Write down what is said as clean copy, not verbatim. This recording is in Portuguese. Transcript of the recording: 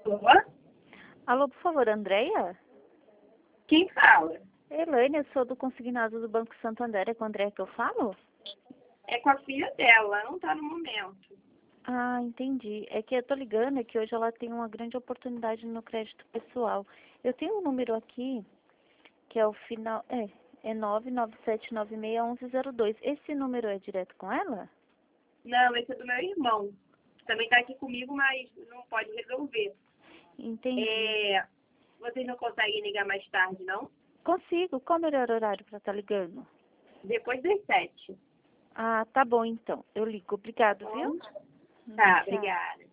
Alô? Alô, por favor, Andréia? Quem fala? Elaine, eu sou do consignado do Banco Santander. É com a Andréia que eu falo? É com a filha dela, ela não tá no momento. Ah, entendi. É que eu tô ligando, é que hoje ela tem uma grande oportunidade no crédito pessoal. Eu tenho um número aqui, que é o final... É 997961102. Esse número é direto com ela? Não, esse é do meu irmão. Também tá aqui comigo, mas não pode resolver. Entendi. Vocês não conseguem ligar mais tarde, não? Consigo. Qual é o melhor horário para estar ligando? Depois das 7. Ah, tá bom então. Eu ligo. Obrigado, viu? Tá, Tchau. obrigada.